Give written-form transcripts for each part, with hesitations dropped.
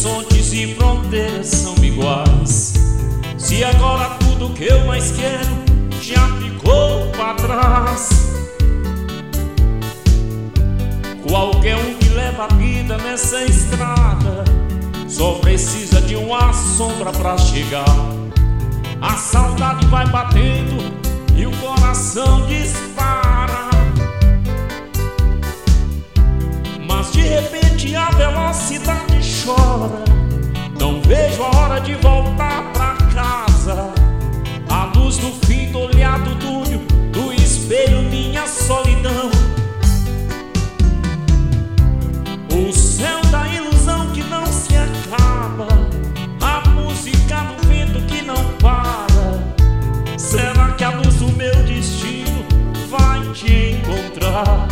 Horizontes e fronteiras são iguais. Se agora tudo que eu mais quero já ficou pra trás, qualquer um que leva a vida nessa estrada só precisa de uma sombra pra chegar. A saudade vai batendo e o coração dispara, mas de repente a velocidade chora. Não vejo a hora de voltar pra casa. A luz do fim do olhar do túnel, do espelho, minha solidão. O céu da ilusão que não se acaba, a música do vento que não para. Será que a luz do meu destino vai te encontrar?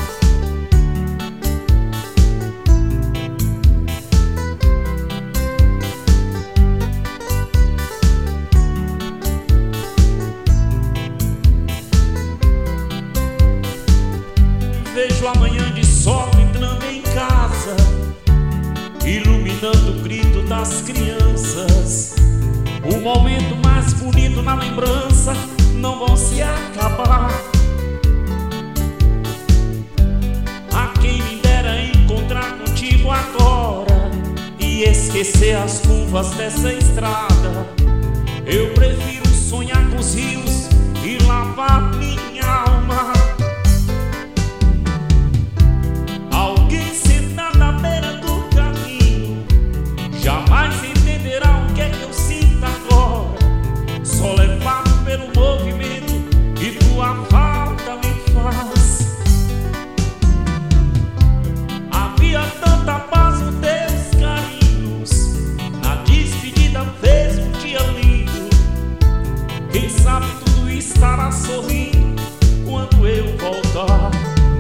Vejo a manhã de sol entrando em casa, iluminando o grito das crianças. O momento mais bonito na lembrança não vão se acabar. A quem me dera encontrar contigo agora e esquecer as curvas dessa estrada. Eu prefiro sonhar com os rios e lavar minha alma. Alguém sentado na beira do caminho jamais entenderá o que é que eu sinto agora. Só levado pelo movimento que tua falta me faz. Havia tanta paz nos teus carinhos, na despedida fez um dia lindo. Quem sabe tudo estará sorrindo quando eu voltar.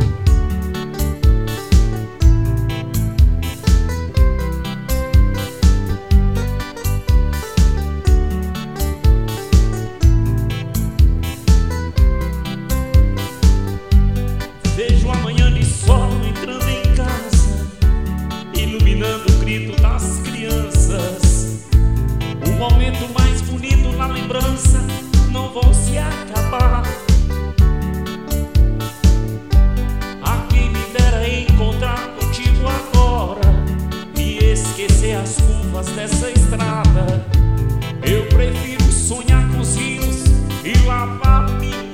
Vejo a manhã de sol entrando em casa, iluminando o grito das crianças. O momento mais bonito na lembrança não vão se acabar. A quem me dera encontrar contigo agora e esquecer as curvas dessa estrada. Eu prefiro sonhar com os rios e lavar minha